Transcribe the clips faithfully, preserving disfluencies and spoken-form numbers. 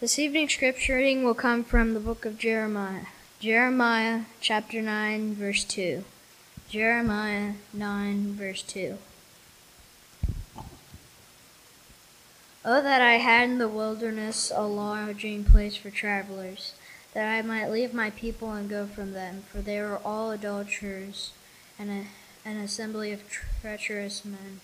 This evening's scripture reading will come from the book of Jeremiah. Jeremiah chapter nine, verse two. Jeremiah nine, verse two. Oh, that I had in the wilderness a lodging place for travelers, that I might leave my people and go from them, for they are all adulterers and a, an assembly of treacherous men.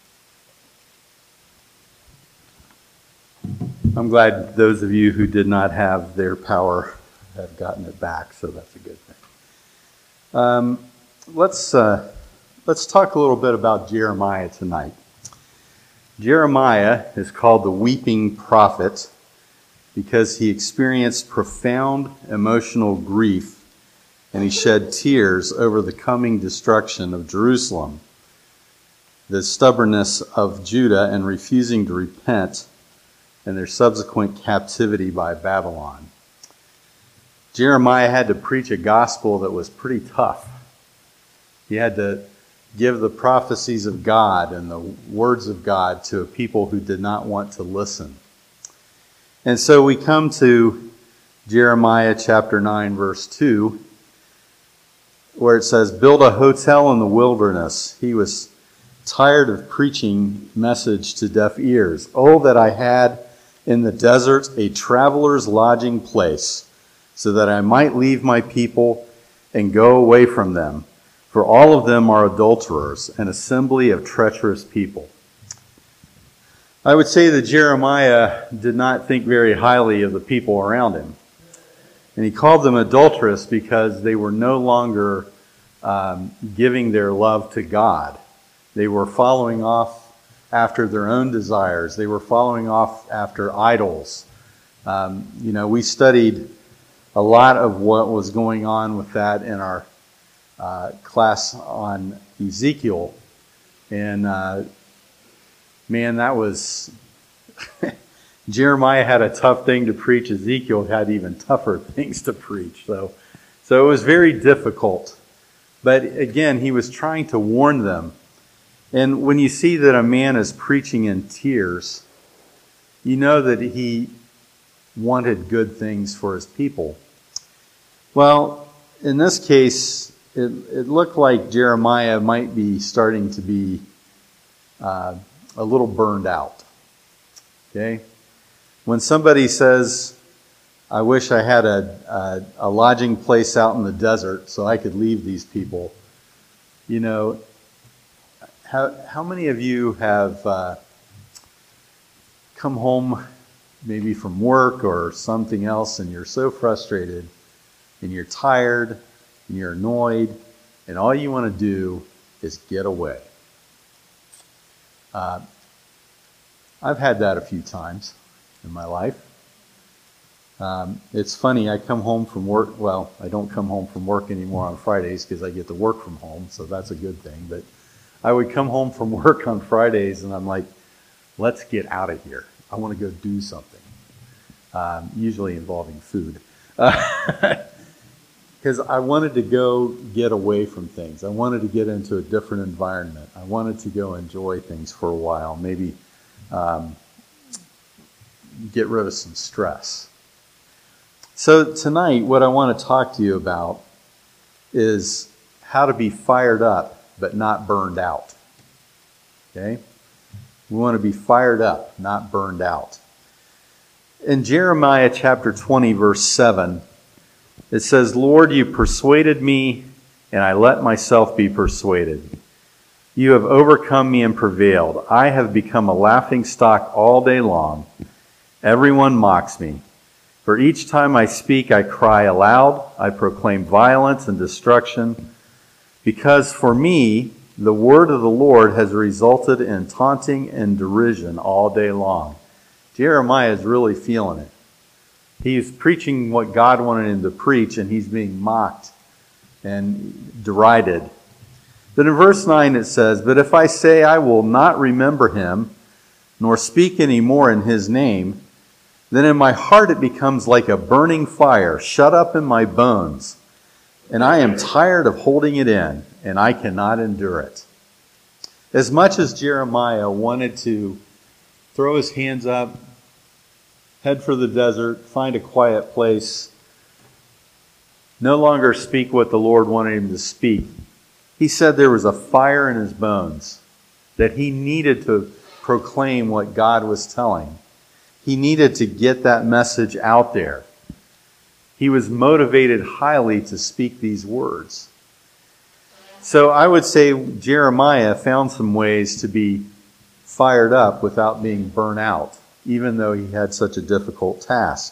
I'm glad those of you who did not have their power have gotten it back, so that's a good thing. Um, let's uh, let's talk a little bit about Jeremiah tonight. Jeremiah is called the weeping prophet because he experienced profound emotional grief and he shed tears over the coming destruction of Jerusalem, the stubbornness of Judah and refusing to repent, and their subsequent captivity by Babylon. Jeremiah had to preach a gospel that was pretty tough. He had to give the prophecies of God and the words of God to a people who did not want to listen. And so we come to Jeremiah chapter nine, verse two, where it says, "Build a hotel in the wilderness." He was tired of preaching message to deaf ears. "Oh, that I had in the desert a traveler's lodging place, so that I might leave my people and go away from them. For all of them are adulterers, an assembly of treacherous people." I would say that Jeremiah did not think very highly of the people around him. And he called them adulterous because they were no longer um, giving their love to God. They were following off after their own desires. They were following off after idols. Um, you know, we studied a lot of what was going on with that in our uh, class on Ezekiel. And uh, man, that was... Jeremiah had a tough thing to preach. Ezekiel had even tougher things to preach. So, so it was very difficult. But again, he was trying to warn them. And when you see that a man is preaching in tears, you know that he wanted good things for his people. Well, in this case, it, it looked like Jeremiah might be starting to be uh, a little burned out. Okay? When somebody says, "I wish I had a, a, a lodging place out in the desert so I could leave these people," you know, How how many of you have uh, come home maybe from work or something else and you're so frustrated and you're tired and you're annoyed and all you want to do is get away? Uh, I've had that a few times in my life. Um, it's funny, I come home from work, well, I don't come home from work anymore on Fridays because I get to work from home, so that's a good thing, but I would come home from work on Fridays and I'm like, let's get out of here. I want to go do something, um, usually involving food. Because I wanted to go get away from things. I wanted to get into a different environment. I wanted to go enjoy things for a while, maybe um, get rid of some stress. So tonight, what I want to talk to you about is how to be fired up but not burned out. Okay? We want to be fired up, not burned out. In Jeremiah chapter twenty, verse seven, it says, "Lord, you persuaded me, and I let myself be persuaded. You have overcome me and prevailed. I have become a laughingstock all day long. Everyone mocks me. For each time I speak, I cry aloud. I proclaim violence and destruction. Because for me, the word of the Lord has resulted in taunting and derision all day long." Jeremiah is really feeling it. He's preaching what God wanted him to preach, and he's being mocked and derided. Then in verse nine it says, "But if I say I will not remember him, nor speak any more in his name, then in my heart it becomes like a burning fire shut up in my bones. And I am tired of holding it in, and I cannot endure it." As much as Jeremiah wanted to throw his hands up head for the desert, find a quiet place, no longer speak what the Lord wanted him to speak. He said there was a fire in his bones, that he needed to proclaim what God was telling. He needed to get that message out there. He was motivated highly to speak these words. So I would say Jeremiah found some ways to be fired up without being burnt out, even though he had such a difficult task.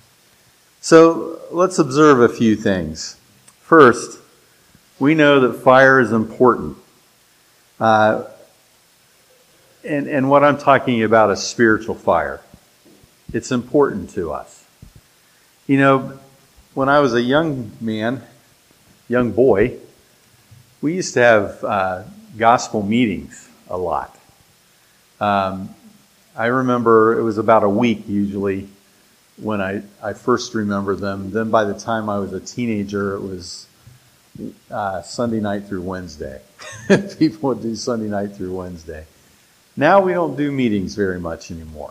So let's observe a few things. First, we know that fire is important. Uh, and, and what I'm talking about is spiritual fire. It's important to us. You know, when I was a young man, young boy, we used to have uh, gospel meetings a lot. Um, I remember it was about a week usually when I, I first remember them. Then by the time I was a teenager, it was uh, Sunday night through Wednesday. People would do Sunday night through Wednesday. Now we don't do meetings very much anymore.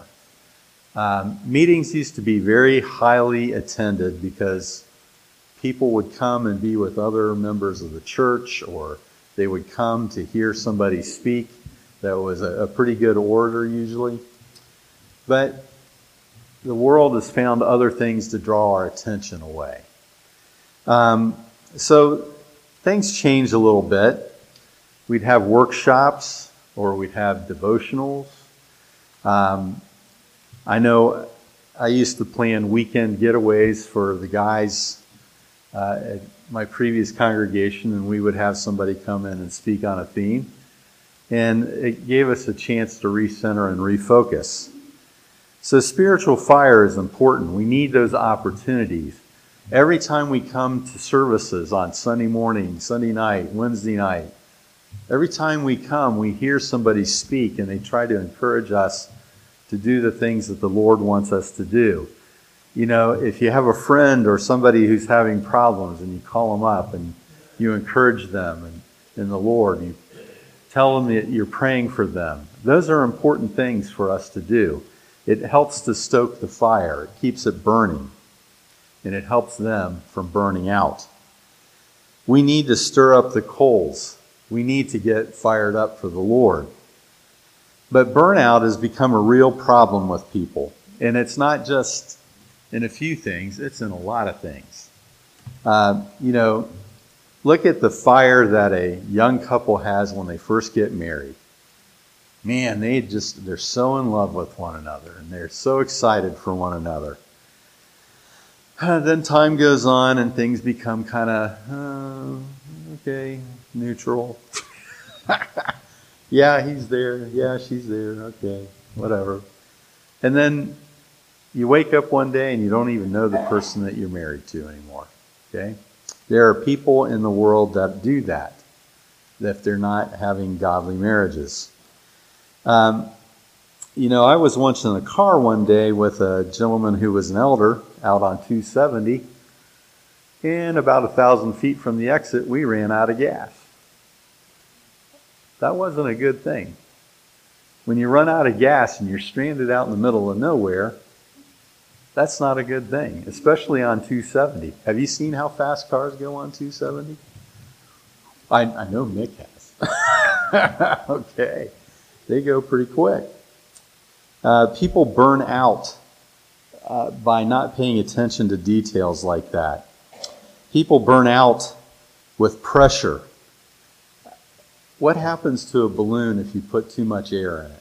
Um, meetings used to be very highly attended because people would come and be with other members of the church, or they would come to hear somebody speak that was a, a pretty good orator usually. But the world has found other things to draw our attention away. Um, so things changed a little bit. We'd have workshops, or we'd have devotionals. Um, I know I used to plan weekend getaways for the guys uh, at my previous congregation, and we would have somebody come in and speak on a theme. And it gave us a chance to recenter and refocus. So spiritual fire is important. We need those opportunities. Every time we come to services on Sunday morning, Sunday night, Wednesday night, every time we come, we hear somebody speak and they try to encourage us to do the things that the Lord wants us to do. You know, if you have a friend or somebody who's having problems and you call them up and you encourage them and in the Lord, you tell them that you're praying for them. Those are important things for us to do. It helps to stoke the fire. It keeps it burning. And it helps them from burning out. We need to stir up the coals. We need to get fired up for the Lord. But burnout has become a real problem with people. And it's not just in a few things. It's in a lot of things. Uh, you know, look at the fire that a young couple has when they first get married. Man, they just, they're so in love with one another and they're so excited for one another. Uh, then time goes on and things become kind of, uh, okay, neutral. Yeah, he's there. Yeah, she's there. Okay, whatever. And then you wake up one day and you don't even know the person that you're married to anymore. Okay? There are people in the world that do that, if they're not having godly marriages. Um, you know, I was once in a car one day with a gentleman who was an elder out on two seventy, and about a thousand feet from the exit, we ran out of gas. That wasn't a good thing. When you run out of gas and you're stranded out in the middle of nowhere, that's not a good thing, especially on two seventy. Have you seen how fast cars go on two seventy? I, I know Mick has. Okay. They go pretty quick. Uh, people burn out uh, by not paying attention to details like that. People burn out with pressure. What happens to a balloon if you put too much air in it?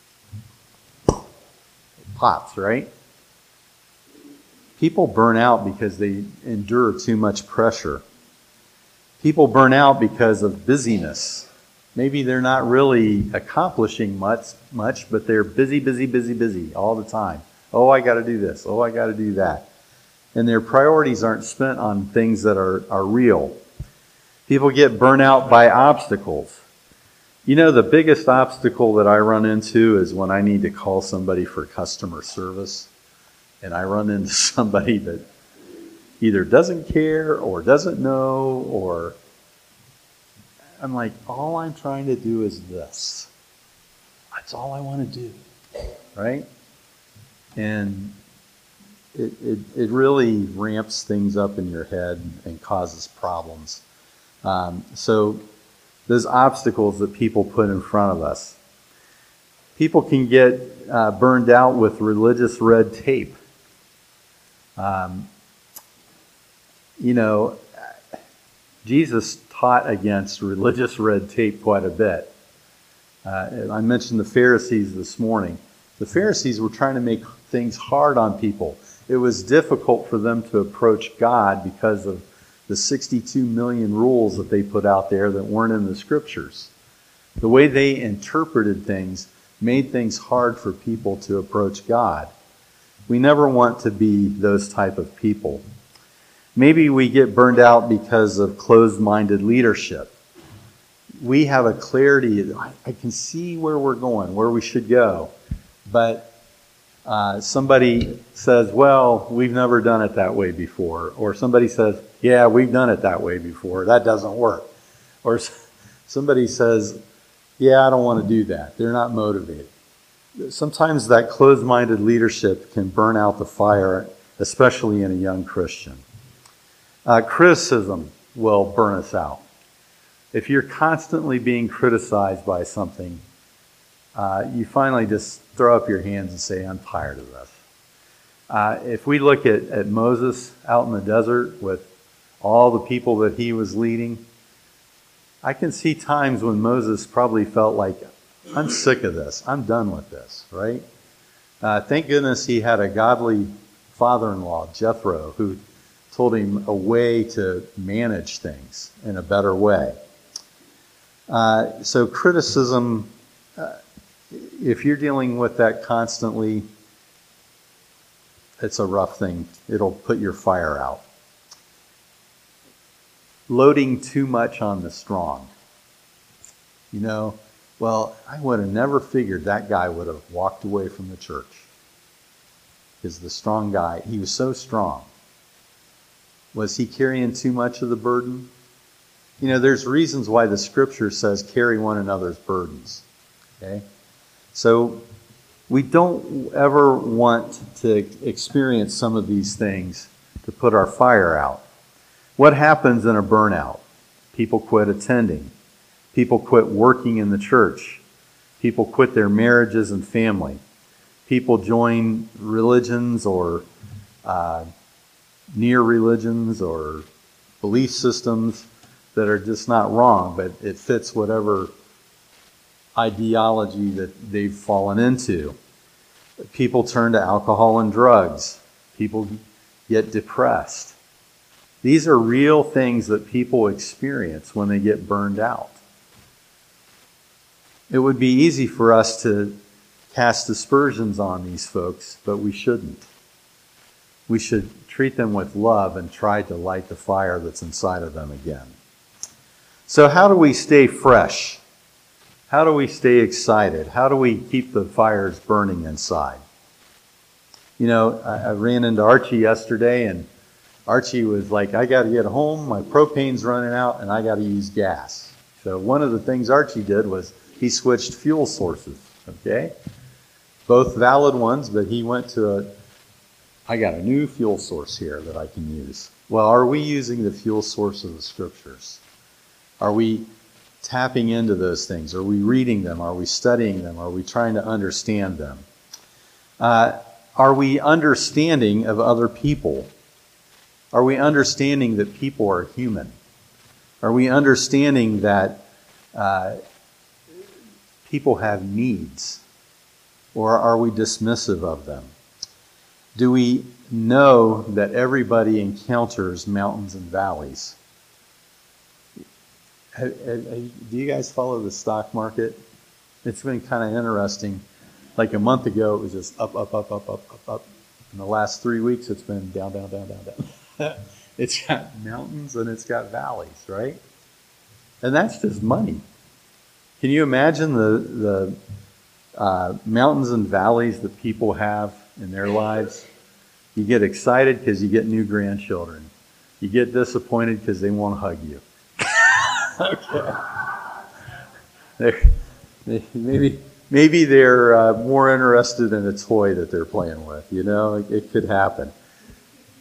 It pops, right? People burn out because they endure too much pressure. People burn out because of busyness. Maybe they're not really accomplishing much, much, but they're busy, busy, busy, busy all the time. Oh, I got to do this. Oh, I got to do that. And their priorities aren't spent on things that are, are real. People get burnt out by obstacles. You know, the biggest obstacle that I run into is when I need to call somebody for customer service. And I run into somebody that either doesn't care or doesn't know, or I'm like, all I'm trying to do is this. That's all I want to do, right? And it, it, it really ramps things up in your head and causes problems. Um, so those obstacles that people put in front of us. People can get uh, burned out with religious red tape. Um, you know, Jesus taught against religious red tape quite a bit. Uh, I mentioned the Pharisees this morning. The Pharisees were trying to make things hard on people. It was difficult for them to approach God because of the sixty-two million rules that they put out there that weren't in the scriptures. The way they interpreted things made things hard for people to approach God. We never want to be those type of people. Maybe we get burned out because of closed-minded leadership. We have a clarity. I can see where we're going, where we should go. But uh, somebody says, well, we've never done it that way before. Or somebody says, yeah, we've done it that way before. That doesn't work. Or somebody says, yeah, I don't want to do that. They're not motivated. Sometimes that closed-minded leadership can burn out the fire, especially in a young Christian. Uh, criticism will burn us out. If you're constantly being criticized by something, uh, you finally just throw up your hands and say, I'm tired of this. Uh, if we look at, at Moses out in the desert with all the people that he was leading, I can see times when Moses probably felt like, I'm sick of this. I'm done with this, right? Uh, thank goodness he had a godly father-in-law, Jethro, who told him a way to manage things in a better way. Uh, so criticism, uh, if you're dealing with that constantly, it's a rough thing. It'll put your fire out. Loading too much on the strong. You know, well, I would have never figured that guy would have walked away from the church. Because the strong guy, he was so strong. Was he carrying too much of the burden? You know, there's reasons why the scripture says carry one another's burdens. Okay? So we don't ever want to experience some of these things to put our fire out. What happens in a burnout? People quit attending. People quit working in the church. People quit their marriages and family. People join religions or uh, near religions or belief systems that are just not wrong, but it fits whatever ideology that they've fallen into. People turn to alcohol and drugs. People get depressed. These are real things that people experience when they get burned out. It would be easy for us to cast aspersions on these folks, but we shouldn't. We should treat them with love and try to light the fire that's inside of them again. So how do we stay fresh? How do we stay excited? How do we keep the fires burning inside? You know, I, I ran into Archie yesterday, and Archie was like, I got to get home, my propane's running out, and I got to use gas. So one of the things Archie did was he switched fuel sources, okay? Both valid ones, but he went to a, I got a new fuel source here that I can use. Well, are we using the fuel source of the scriptures? Are we tapping into those things? Are we reading them? Are we studying them? Are we trying to understand them? Uh, are we understanding of other people? Are we understanding that people are human? Are we understanding that uh, people have needs? Or are we dismissive of them? Do we know that everybody encounters mountains and valleys? Do you guys follow the stock market? It's been kind of interesting. Like a month ago, it was just up, up, up, up, up, up, up. In the last three weeks, it's been down, down, down, down, down. It's got mountains and it's got valleys, right? And that's just money. Can you imagine the the uh, mountains and valleys that people have in their lives? You get excited because you get new grandchildren. You get disappointed because they won't hug you. Okay. They're, they, maybe maybe they're uh, more interested in a toy that they're playing with. You know, it, it could happen.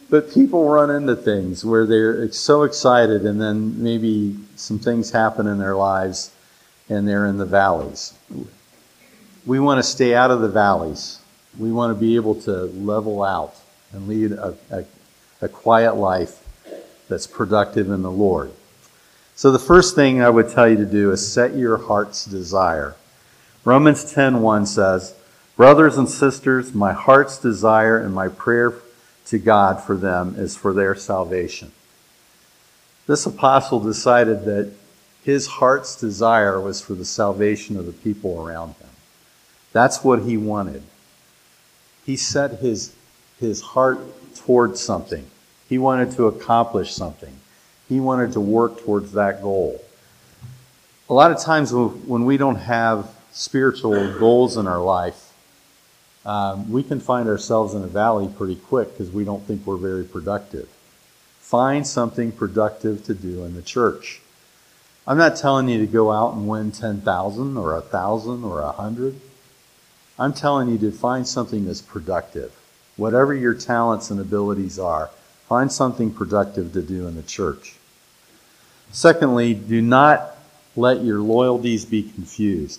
But people run into things where they're so excited and then maybe some things happen in their lives and they're in the valleys. We want to stay out of the valleys. We want to be able to level out and lead a, a, a quiet life that's productive in the Lord. So the first thing I would tell you to do is set your heart's desire. Romans ten one says, "Brothers and sisters, my heart's desire and my prayer to God for them is for their salvation." This apostle decided that his heart's desire was for the salvation of the people around him. That's what he wanted. He set his, his heart towards something. He wanted to accomplish something. He wanted to work towards that goal. A lot of times when we don't have spiritual goals in our life, Um, we can find ourselves in a valley pretty quick because we don't think we're very productive. Find something productive to do in the church. I'm not telling you to go out and win ten thousand or one thousand or one hundred. I'm telling you to find something that's productive. Whatever your talents and abilities are, find something productive to do in the church. Secondly, do not let your loyalties be confused.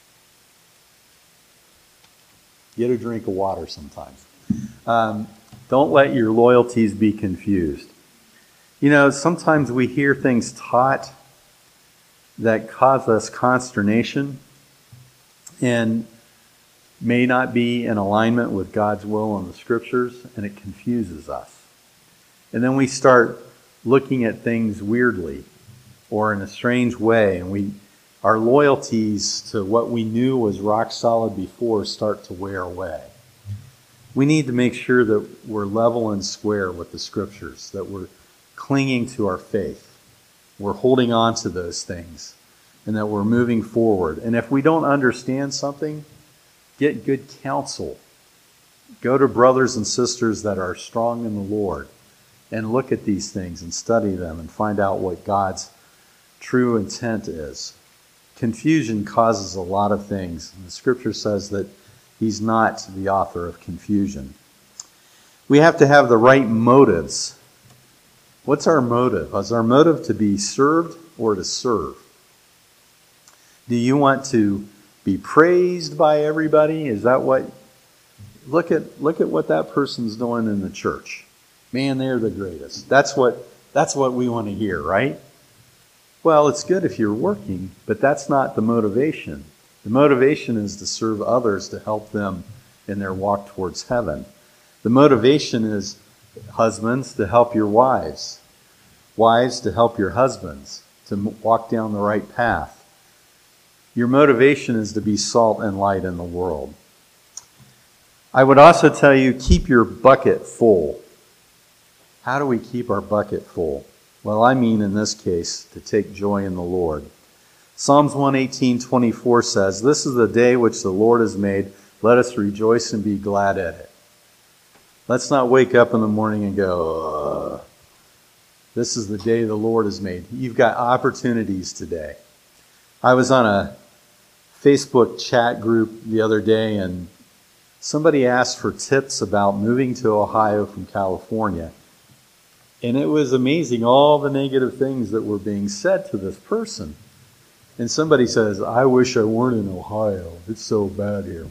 Get a drink of water sometimes. Um, don't let your loyalties be confused. You know, sometimes we hear things taught that cause us consternation and may not be in alignment with God's will and the scriptures, and it confuses us. And then we start looking at things weirdly or in a strange way, and we our loyalties to what we knew was rock solid before start to wear away. We need to make sure that we're level and square with the scriptures, that we're clinging to our faith, we're holding on to those things, and that we're moving forward. And if we don't understand something, get good counsel. Go to brothers and sisters that are strong in the Lord and look at these things and study them and find out what God's true intent is. Confusion causes a lot of things. And the scripture says that he's not the author of confusion. We have to have the right motives. What's our motive? Is our motive to be served or to serve? Do you want to be praised by everybody? Is that what... Look at look at what that person's doing in the church. Man, they're the greatest. That's what that's what we want to hear, right? Well, it's good if you're working, but that's not the motivation. The motivation is to serve others, to help them in their walk towards heaven. The motivation is, husbands, to help your wives. Wives, to help your husbands, to walk down the right path. Your motivation is to be salt and light in the world. I would also tell you, keep your bucket full. How do we keep our bucket full? Well, I mean in this case, to take joy in the Lord. Psalms one eighteen twenty-four says, "This is the day which the Lord has made. Let us rejoice and be glad at it." Let's not wake up in the morning and go, Ugh. This is the day the Lord has made. You've got opportunities today. I was on a Facebook chat group the other day, and somebody asked for tips about moving to Ohio from California. And it was amazing, all the negative things that were being said to this person. And somebody says, "I wish I weren't in Ohio. It's so bad here."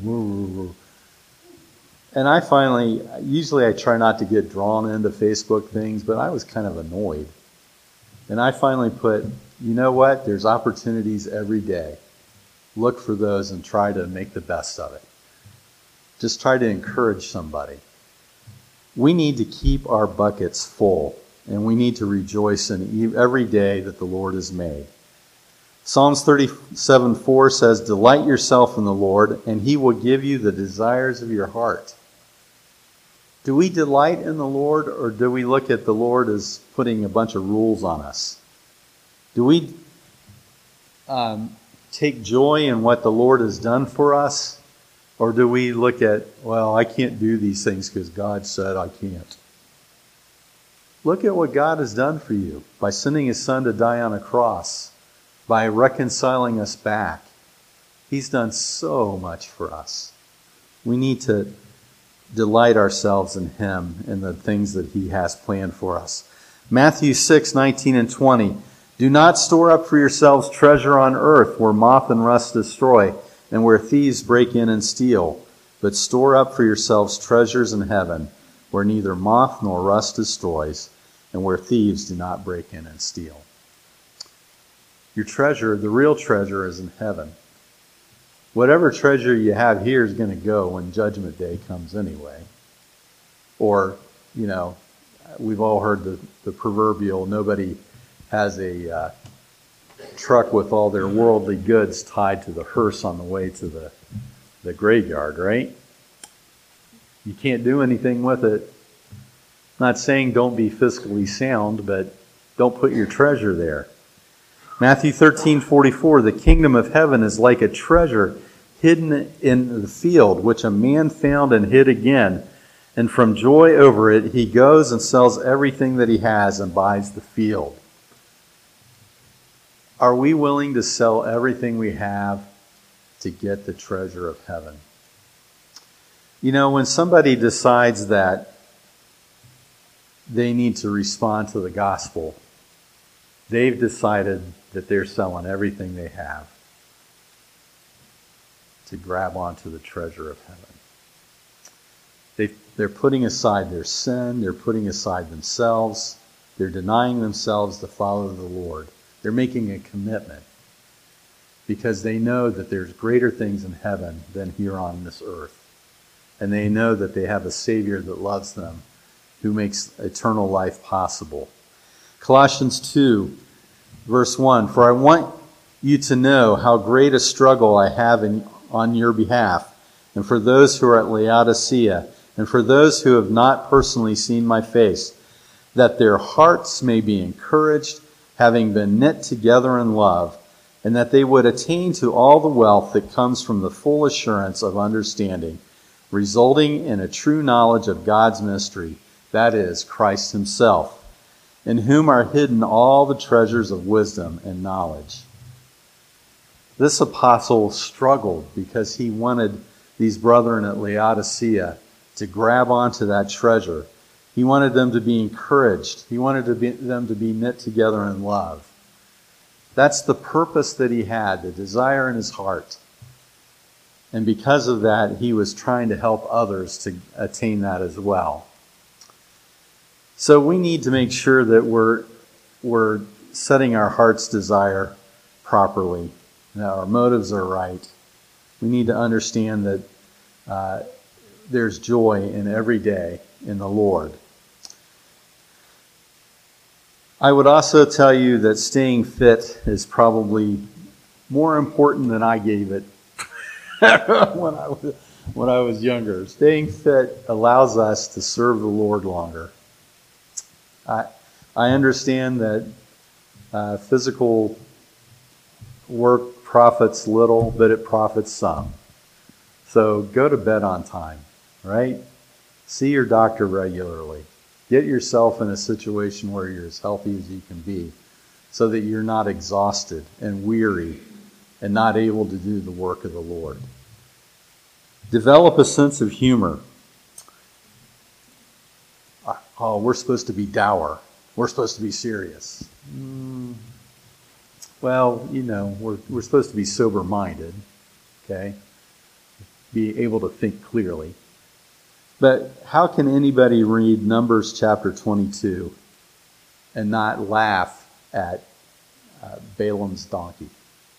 And I finally, usually I try not to get drawn into Facebook things, but I was kind of annoyed. And I finally put, you know what? There's opportunities every day. Look for those and try to make the best of it. Just try to encourage somebody. We need to keep our buckets full, and we need to rejoice in every day that the Lord has made. Psalms thirty-seven four says, "Delight yourself in the Lord, and he will give you the desires of your heart." Do we delight in the Lord, or do we look at the Lord as putting a bunch of rules on us? Do we um, take joy in what the Lord has done for us? Or do we look at, well, I can't do these things because God said I can't? Look at what God has done for you by sending his son to die on a cross, by reconciling us back. He's done so much for us. We need to delight ourselves in him and the things that he has planned for us. Matthew six, nineteen and twenty. Do not store up for yourselves treasure on earth where moth and rust destroy and where thieves break in and steal. But store up for yourselves treasures in heaven where neither moth nor rust destroys and where thieves do not break in and steal. Your treasure, the real treasure, is in heaven. Whatever treasure you have here is going to go when Judgment Day comes anyway. Or, you know, we've all heard the, the proverbial, nobody has a uh, truck with all their worldly goods tied to the hearse on the way to the, the graveyard, right? You can't do anything with it. Not saying don't be fiscally sound, but don't put your treasure there. Matthew thirteen forty-four, the kingdom of heaven is like a treasure hidden in the field, which a man found and hid again. And from joy over it, he goes and sells everything that he has and buys the field. Are we willing to sell everything we have to get the treasure of heaven? You know, when somebody decides that they need to respond to the gospel, they've decided that they're selling everything they have to grab onto the treasure of heaven. They, they're putting aside their sin, they're putting aside themselves, they're denying themselves to follow the Lord. They're making a commitment because they know that there's greater things in heaven than here on this earth. And they know that they have a Savior that loves them, who makes eternal life possible. Colossians two, verse one, for I want you to know how great a struggle I have in, on your behalf, and for those who are at Laodicea, and for those who have not personally seen my face, that their hearts may be encouraged, having been knit together in love, and that they would attain to all the wealth that comes from the full assurance of understanding, resulting in a true knowledge of God's mystery, that is, Christ himself, in whom are hidden all the treasures of wisdom and knowledge. This apostle struggled because he wanted these brethren at Laodicea to grab onto that treasure. He wanted them to be encouraged. He wanted to be, them to be knit together in love. That's the purpose that he had, the desire in his heart. And because of that, he was trying to help others to attain that as well. So we need to make sure that we're, we're setting our heart's desire properly, that our motives are right. We need to understand that uh, there's joy in every day in the Lord. I would also tell you that staying fit is probably more important than I gave it when I was, when I was younger. Staying fit allows us to serve the Lord longer. I, I understand that uh, physical work profits little, but it profits some. So go to bed on time, right? See your doctor regularly. Get yourself in a situation where you're as healthy as you can be so that you're not exhausted and weary and not able to do the work of the Lord. Develop a sense of humor. Oh, we're supposed to be dour. We're supposed to be serious. Mm. Well, you know, we're, we're supposed to be sober-minded, okay? Be able to think clearly. But how can anybody read Numbers chapter twenty-two and not laugh at uh, Balaam's donkey?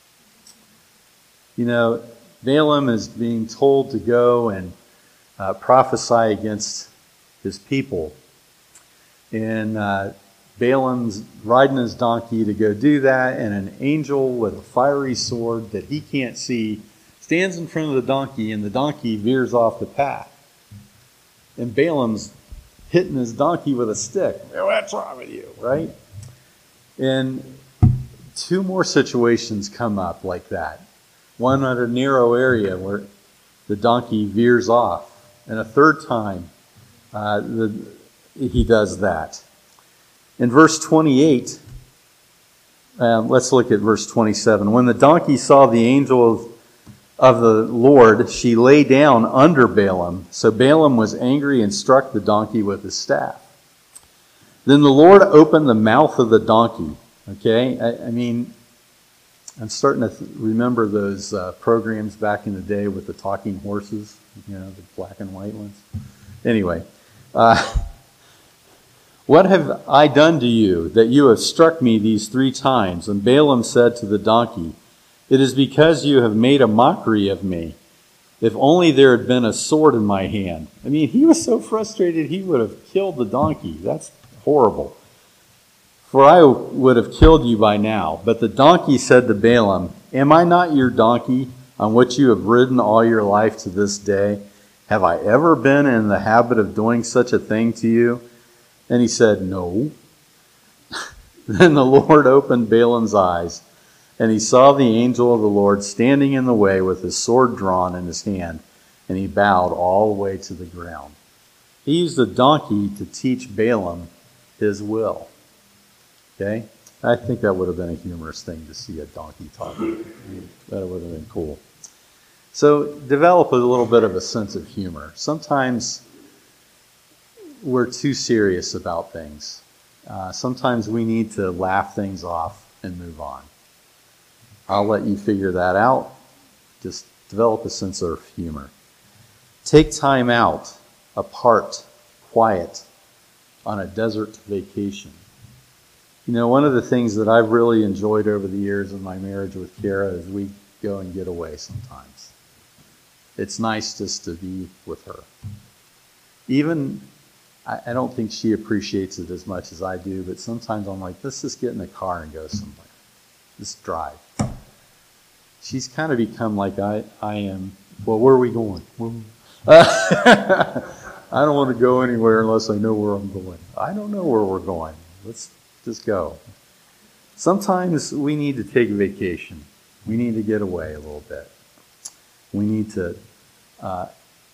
You know, Balaam is being told to go and uh, prophesy against his people. And uh, Balaam's riding his donkey to go do that, and an angel with a fiery sword that he can't see stands in front of the donkey, and the donkey veers off the path. And Balaam's hitting his donkey with a stick. What's wrong with you, right? And two more situations come up like that. One at a narrow area where the donkey veers off. And a third time, uh, the, he does that. In verse twenty-eight, um, let's look at verse twenty-seven. When the donkey saw the angel of of the Lord, she lay down under Balaam. So Balaam was angry and struck the donkey with his staff. Then the Lord opened the mouth of the donkey. Okay, I, I mean, I'm starting to th- remember those uh, programs back in the day with the talking horses, you know, the black and white ones. Anyway, uh, what have I done to you that you have struck me these three times? And Balaam said to the donkey, it is because you have made a mockery of me. If only there had been a sword in my hand. I mean, he was so frustrated he would have killed the donkey. That's horrible. For I would have killed you by now. But the donkey said to Balaam, am I not your donkey on which you have ridden all your life to this day? Have I ever been in the habit of doing such a thing to you? And he said, no. Then the Lord opened Balaam's eyes, and he saw the angel of the Lord standing in the way with his sword drawn in his hand, and he bowed all the way to the ground. He used a donkey to teach Balaam his will. Okay? I think that would have been a humorous thing to see a donkey talking. That would have been cool. So develop a little bit of a sense of humor. Sometimes we're too serious about things. Uh, sometimes we need to laugh things off and move on. I'll let you figure that out. Just develop a sense of humor. Take time out, apart, quiet, on a desert vacation. You know, one of the things that I've really enjoyed over the years in my marriage with Kara is we go and get away sometimes. It's nice just to be with her. Even, I, I don't think she appreciates it as much as I do, but sometimes I'm like, let's just get in the car and go somewhere. Just drive. She's kind of become like I, I am. Well, where are we going? Uh, I don't want to go anywhere unless I know where I'm going. I don't know where we're going. Let's just go. Sometimes we need to take a vacation. We need to get away a little bit. We need to uh,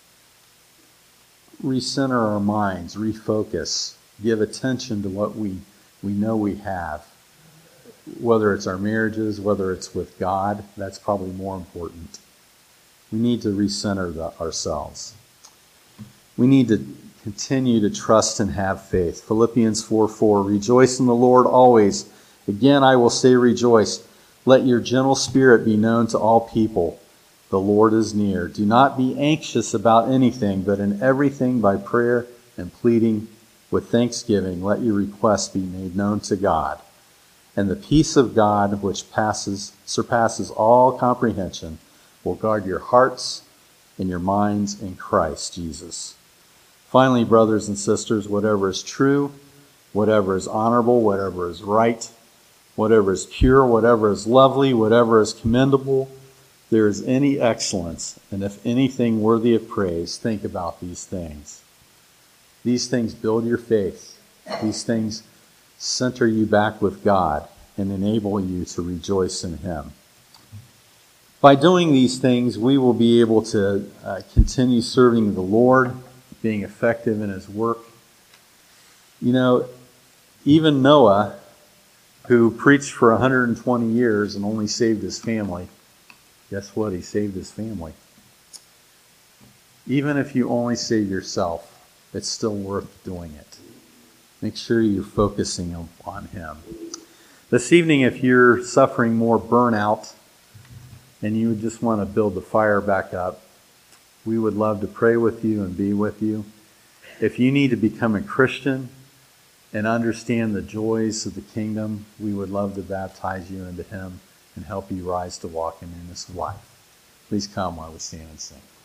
recenter our minds, refocus, give attention to what we, we know we have. Whether it's our marriages, whether it's with God, that's probably more important. We need to recenter the, ourselves. We need to continue to trust and have faith. Philippians four four, rejoice in the Lord always. Again, I will say rejoice. Let your gentle spirit be known to all people. The Lord is near. Do not be anxious about anything, but in everything by prayer and pleading with thanksgiving, let your requests be made known to God. And the peace of God, which passes surpasses all comprehension, will guard your hearts and your minds in Christ Jesus. Finally, brothers and sisters, whatever is true, whatever is honorable, whatever is right, whatever is pure, whatever is lovely, whatever is commendable, if there is any excellence, and if anything worthy of praise, think about these things. These things build your faith. These things center you back with God and enable you to rejoice in Him. By doing these things, we will be able to uh, continue serving the Lord, being effective in His work. You know, even Noah, who preached for one hundred twenty years and only saved his family, guess what? He saved his family. Even if you only save yourself, it's still worth doing it. Make sure you're focusing on Him. This evening, if you're suffering more burnout and you just want to build the fire back up, we would love to pray with you and be with you. If you need to become a Christian and understand the joys of the kingdom, we would love to baptize you into Him and help you rise to walk in newness of life. Please come while we stand and sing.